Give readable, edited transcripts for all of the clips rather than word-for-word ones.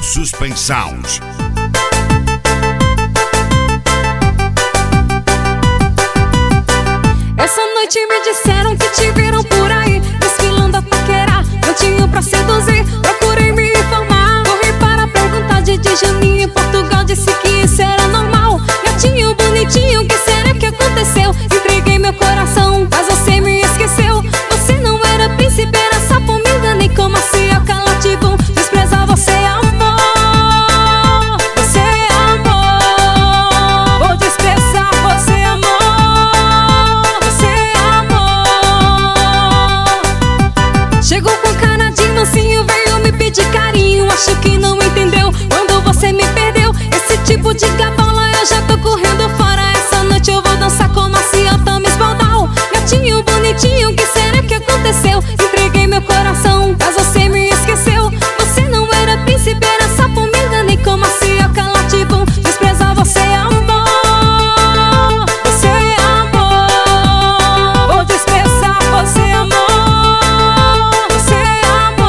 Suspensão. Essa noite me disseram que te viram por aí, desfilando a paquerar, cantinho pra seduzir. Procurei me informar, corri para perguntar de Juninho em Portugal. Disse que isso era normal. Gatinho bonitinho, que será que aconteceu? Entreguei meu coração, mas você me esqueceu. Você não era príncipe, era sapo, me enganei com macioca lativum. Desprezar você é amor, você é amor. Vou desprezar você é amor, você é amor. Chegou com cara de mansinho, veio me pedir carinho. Acho que não entendeu quando você me perdeu. Esse tipo de gabola eu já tô correndo fora. Essa noite eu vou dançar com maciota, me espaldar. Gatinho bonitinho, que será que aconteceu? Entreguei meu coração, mas você me esqueceu. Você não era príncipe, era sapo, me enganei com macioca lativum. Desprezar você é amor, você é amor. Vou desprezar você é amor, você é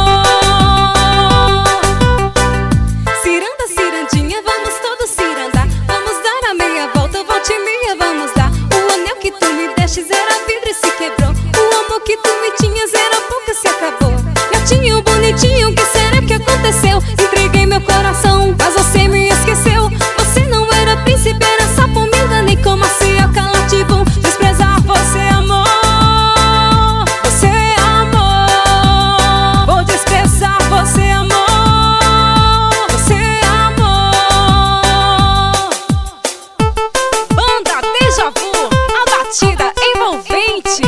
amor. Ciranda, cirandinha, vamos todos cirandar. Vamos dar a meia volta, volte meia, vamos dar. O anel que tu me destes era vidro e se quebrou. O amor que tu me tinhas era pouco e se acabou. Gatinho bonitinho, que será que aconteceu? Entreguei meu coração, mas você me esqueceu. Você não era príncipe, era sapo, me enganei com macioca lativum. Desprezar você é amor, você é amor. Vou desprezar você é amor, você é amor. Banda Déjà Vu, a batida envolvente.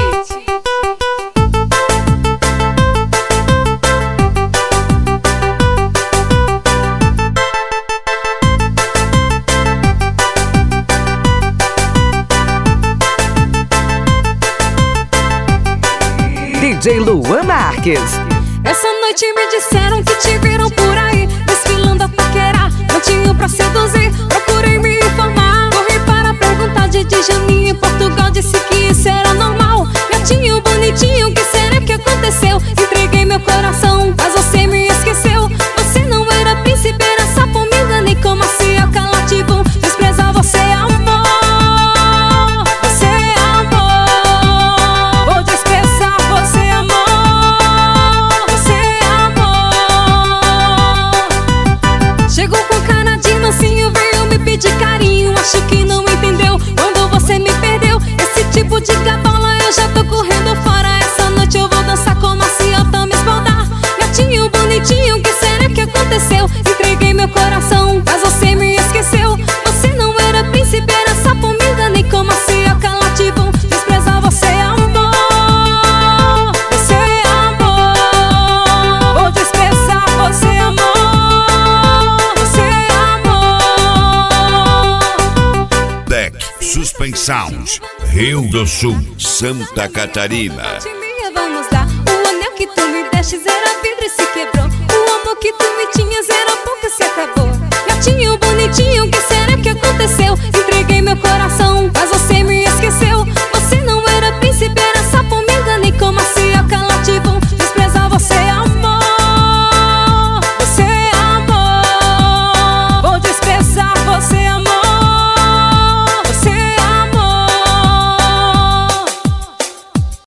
DJ Luan Marques. Essa noite me disseram que te viram por aí, desfilando a paquerar, cantinho pra seduzir. Procurei me informar, corri para perguntar de Juninho em Portugal. Disse que isso era normal. Gatinho bonitinho, que será que aconteceu? Entreguei meu coração, mas você me esqueceu. Você não era príncipe, era sapo, me enganei com macioca lativum. Desprezar você é amor, você é amor. Vou desprezar você é amor, você é amor. Chegou com cara de mansinho, veio me pedir carinho. Acho que não entendeu quando você me perdeu. Esse tipo de gabola eu já tô correndo fora. Essa noite eu vou dançar com maciota, me espaldar. Gatinho bonitinho, que será que aconteceu? Entreguei meu coração, mas você me esqueceu. Você não era príncipe, era sapo, me enganei com macioca lativum. Desprezar você é amor, você é amor. Vou desprezar você é amor, você é amor. Deck Suspensão. Rio do Sul, Santa Catarina. Volte meia, vamos dar. O anel que tu me destes era vidro e se quebrou. O amor que tu me tinhas era